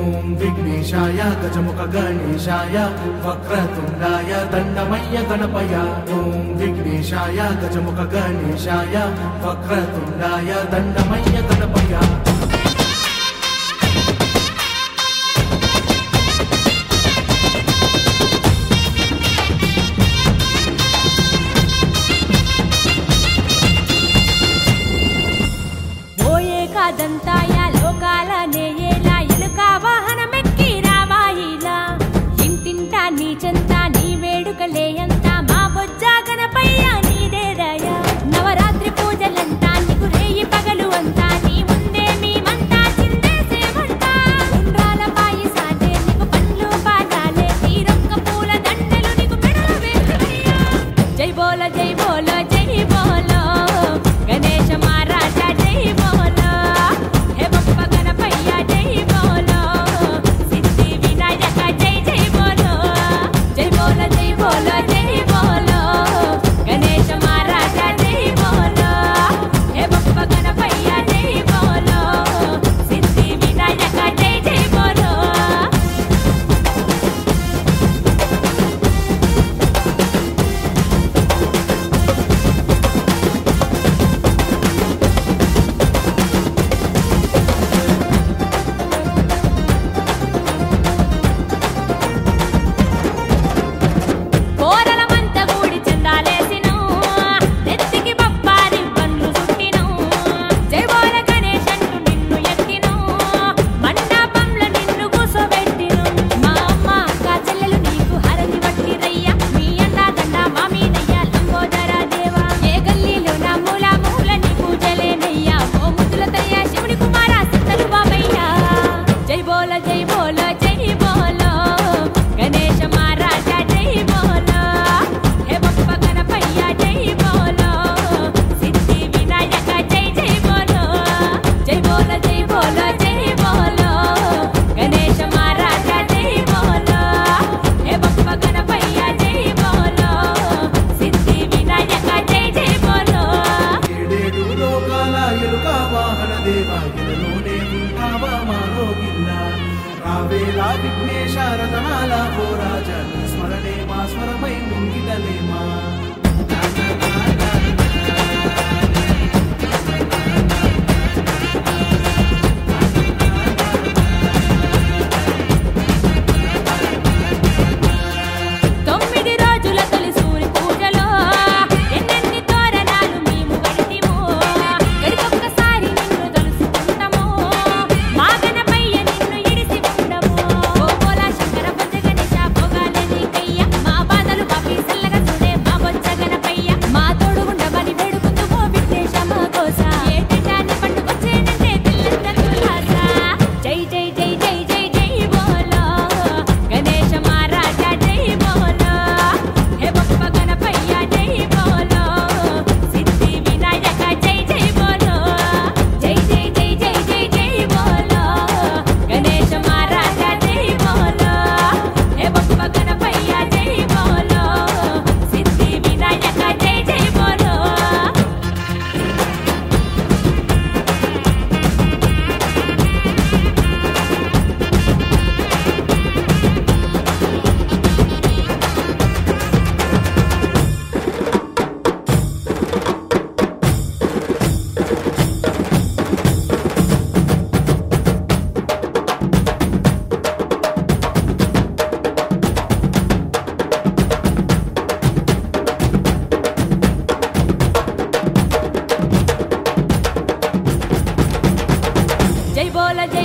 ఓం విఘ్నేశాయ గజముఖ గణేశాయ వక్రతుండాయ దండమయ్య గణపయ ఓం విఘ్నేశాయ గజముఖ గణేశాయ వక్రతుండాయ దండమయ్య గణపయ దంతాయ లోకాల నేయేలా ఎలుక వాహనమెక్కి రావాయిలా ఇంటింటా నీ చెంతా నీ వేడుకలేయంతా మా బొజ్జ గణపయ్య నీదేదయా నవరాత్రి పూజలంతా నీకు రేయి పగలు అంతా నీ ముందే మేమంతా చిందేసేమంతా ఉండ్రాల పాయసాలే నీకు పండ్లు పాదాలే తీరొక్క పూల దండలు నీకు మెడలు వేసయ్యా జై బోల జై బోల జై బోల గణేశ మహారాజా జై బోల రావేలా విఘ్నేశ రతనాల ఓ రాజా నీ స్మరణే మా స్మరమై ముంగిటలేమా జై బోల జై